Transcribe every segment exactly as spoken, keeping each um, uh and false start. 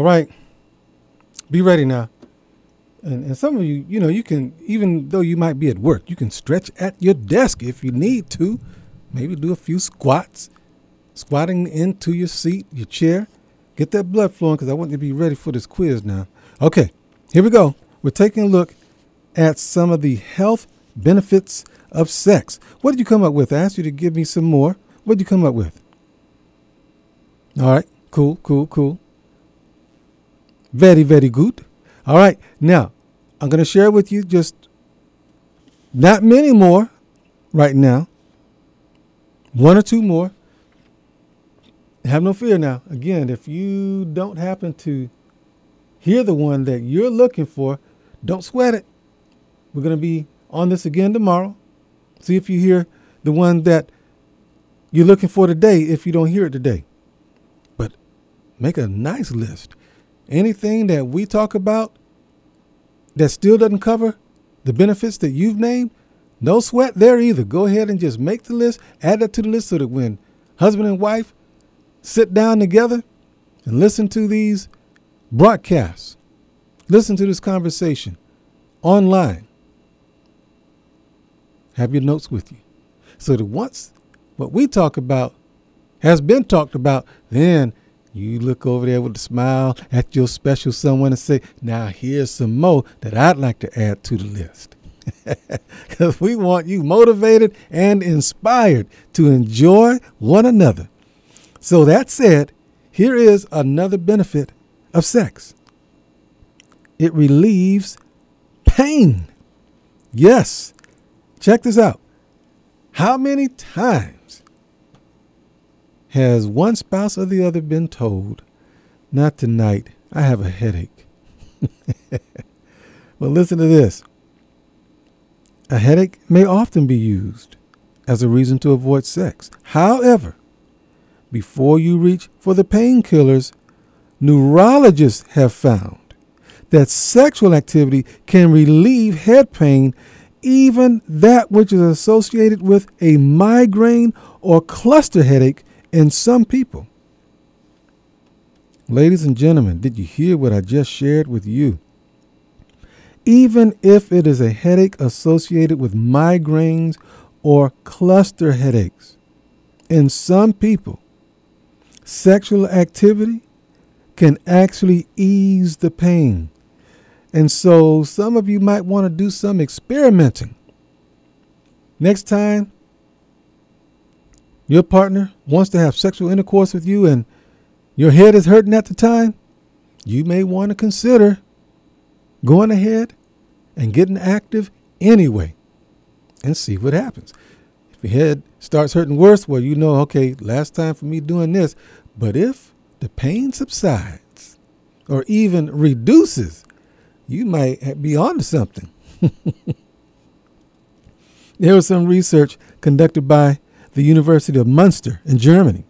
All right. Be ready now. And, and some of you, you know, you can, even though you might be at work, you can stretch at your desk if you need to. Maybe do a few squats, squatting into your seat, your chair. Get that blood flowing because I want you to be ready for this quiz now. Okay, here we go. We're taking a look at some of the health benefits of sex. What did you come up with? I asked you to give me some more. What did you come up with? All right, cool, cool, cool. Very, very good. All right, now I'm going to share with you just not many more right now. One or two more. Have no fear now. Again, if you don't happen to hear the one that you're looking for, don't sweat it. We're going to be on this again tomorrow. See if you hear the one that you're looking for today if you don't hear it today. But make a nice list. Anything that we talk about that still doesn't cover the benefits that you've named, no sweat there either. Go ahead and just make the list, add that to the list so that when husband and wife sit down together and listen to these broadcasts, listen to this conversation online, have your notes with you. So that once what we talk about has been talked about, then you look over there with a smile at your special someone and say, now here's some more that I'd like to add to the list. Because we want you motivated and inspired to enjoy one another. So that said, here is another benefit of sex. It relieves pain. Yes. Check this out. How many times has one spouse or the other been told, not tonight, I have a headache? Well, listen to this. A headache may often be used as a reason to avoid sex. However, before you reach for the painkillers, neurologists have found that sexual activity can relieve head pain, even that which is associated with a migraine or cluster headache in some people. Ladies and gentlemen, did you hear what I just shared with you? Even if it is a headache associated with migraines or cluster headaches, in some people, sexual activity can actually ease the pain. And so some of you might want to do some experimenting. Next time your partner wants to have sexual intercourse with you and your head is hurting at the time, you may want to consider going ahead and getting active anyway and see what happens. If your head starts hurting worse, well, you know, okay, last time for me doing this. But if the pain subsides or even reduces, you might be onto something. There was some research conducted by the University of Munster in Germany.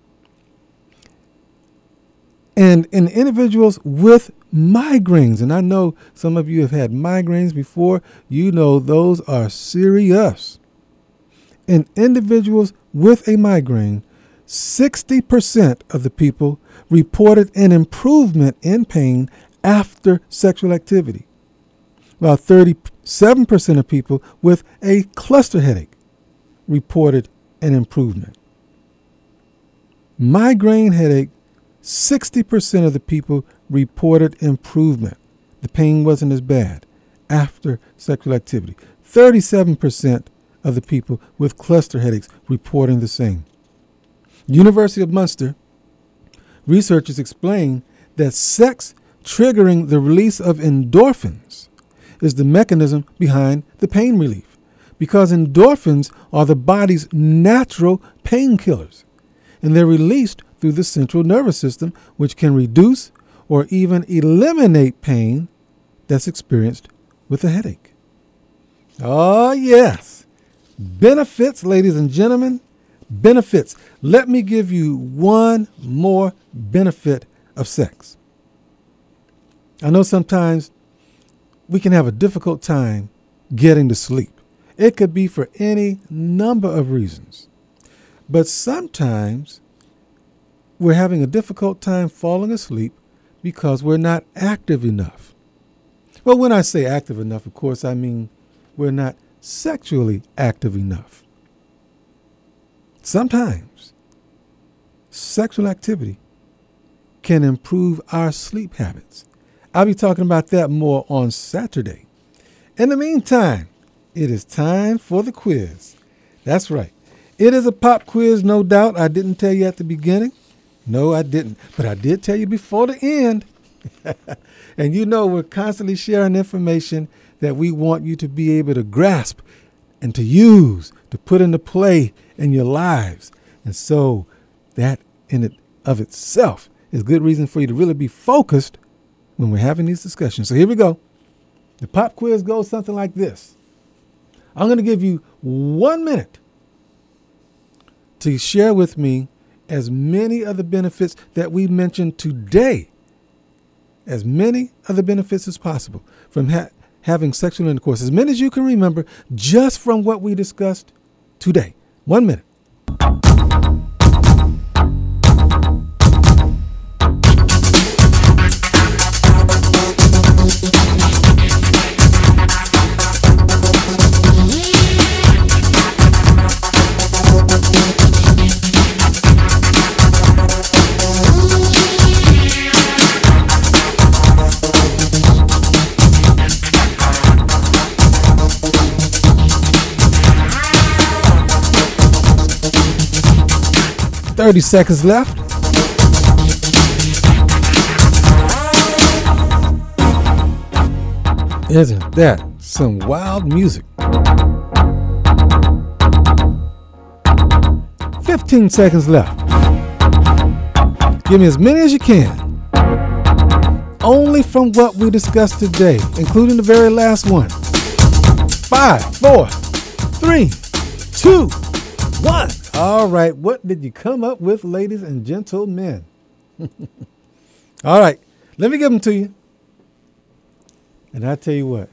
And in individuals with migraines, and I know some of you have had migraines before, you know those are serious. In individuals with a migraine, sixty percent of the people reported an improvement in pain after sexual activity, while thirty-seven percent of people with a cluster headache reported an improvement. Migraine headache, sixty percent of the people reported improvement. The pain wasn't as bad after sexual activity. thirty-seven percent of the people with cluster headaches reporting the same. University of Munster researchers explain that sex triggering the release of endorphins is the mechanism behind the pain relief, because endorphins are the body's natural painkillers, and they're released through the central nervous system, which can reduce or even eliminate pain that's experienced with a headache. Oh, yes. Benefits, ladies and gentlemen, benefits. Let me give you one more benefit of sex. I know sometimes we can have a difficult time getting to sleep. It could be for any number of reasons. But sometimes we're having a difficult time falling asleep because we're not active enough. Well, when I say active enough, of course, I mean we're not sexually active enough. Sometimes sexual activity can improve our sleep habits. I'll be talking about that more on Saturday. In the meantime, it is time for the quiz. That's right. It is a pop quiz, no doubt. I didn't tell you at the beginning. No, I didn't. But I did tell you before the end. And you know we're constantly sharing information that we want you to be able to grasp and to use, to put into play in your lives. And so that in it of itself is good reason for you to really be focused when we're having these discussions. So here we go. The pop quiz goes something like this. I'm going to give you one minute to share with me as many of the benefits that we mentioned today, as many of the benefits as possible from ha- having sexual intercourse, as many as you can remember just from what we discussed today. One minute. thirty seconds left. Isn't that some wild music? fifteen seconds left. Give me as many as you can. Only from what we discussed today, including the very last one. Five, four, three, two, one. All right, what did you come up with, ladies and gentlemen? All right, let me give them to you. And I tell you what,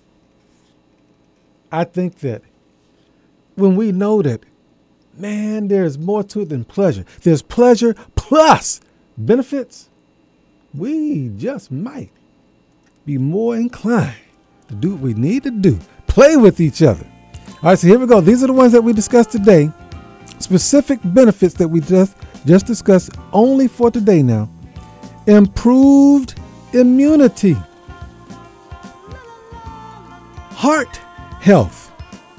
I think that when we know that, man, there's more to it than pleasure. There's pleasure plus benefits. We just might be more inclined to do what we need to do. Play with each other. All right, so here we go. These are the ones that we discussed today. Specific benefits that we just, just discussed only for today now. Improved immunity. Heart health.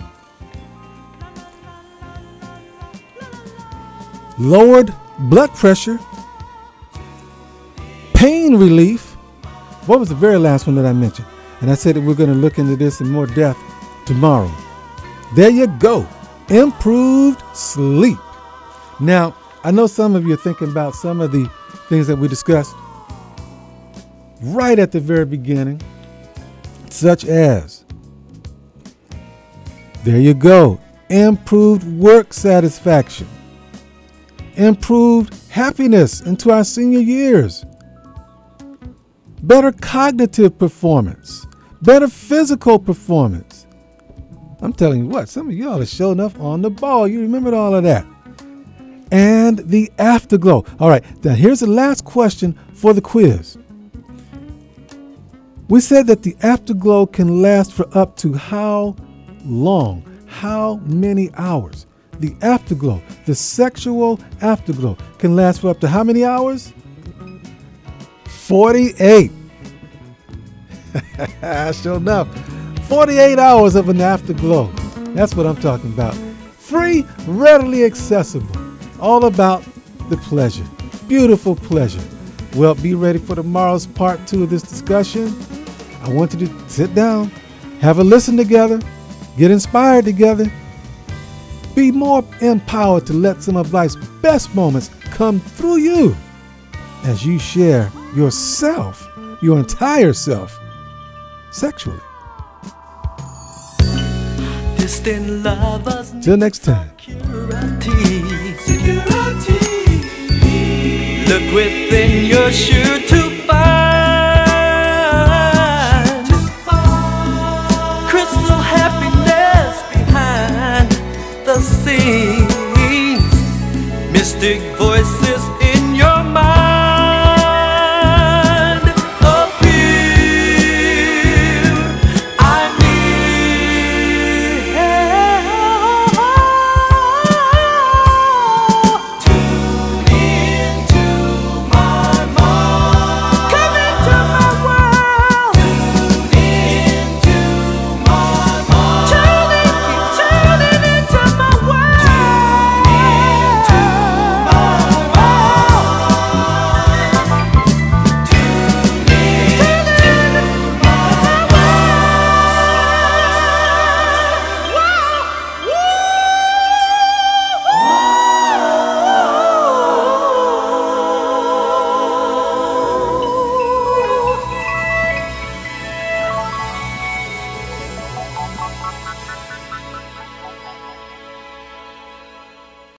Lowered blood pressure. Pain relief. What was the very last one that I mentioned? And I said that we're going to look into this in more depth tomorrow. There you go. Improved sleep. Now, I know some of you are thinking about some of the things that we discussed right at the very beginning, such as, there you go, improved work satisfaction, improved happiness into our senior years, better cognitive performance, better physical performance. I'm telling you what, some of y'all are showing up on the ball. You remembered all of that. And the afterglow. All right, now here's the last question for the quiz. We said that the afterglow can last for up to how long? How many hours? The afterglow, the sexual afterglow, can last for up to how many hours? forty-eight. Sure enough. forty-eight hours of an afterglow. That's what I'm talking about. Free, readily accessible. All about the pleasure. Beautiful pleasure. Well, be ready for tomorrow's part two of this discussion. I want you to sit down, have a listen together, get inspired together, be more empowered to let some of life's best moments come through you as you share yourself, your entire self, sexually. Till next time. Security. Security. Look within your shoe to find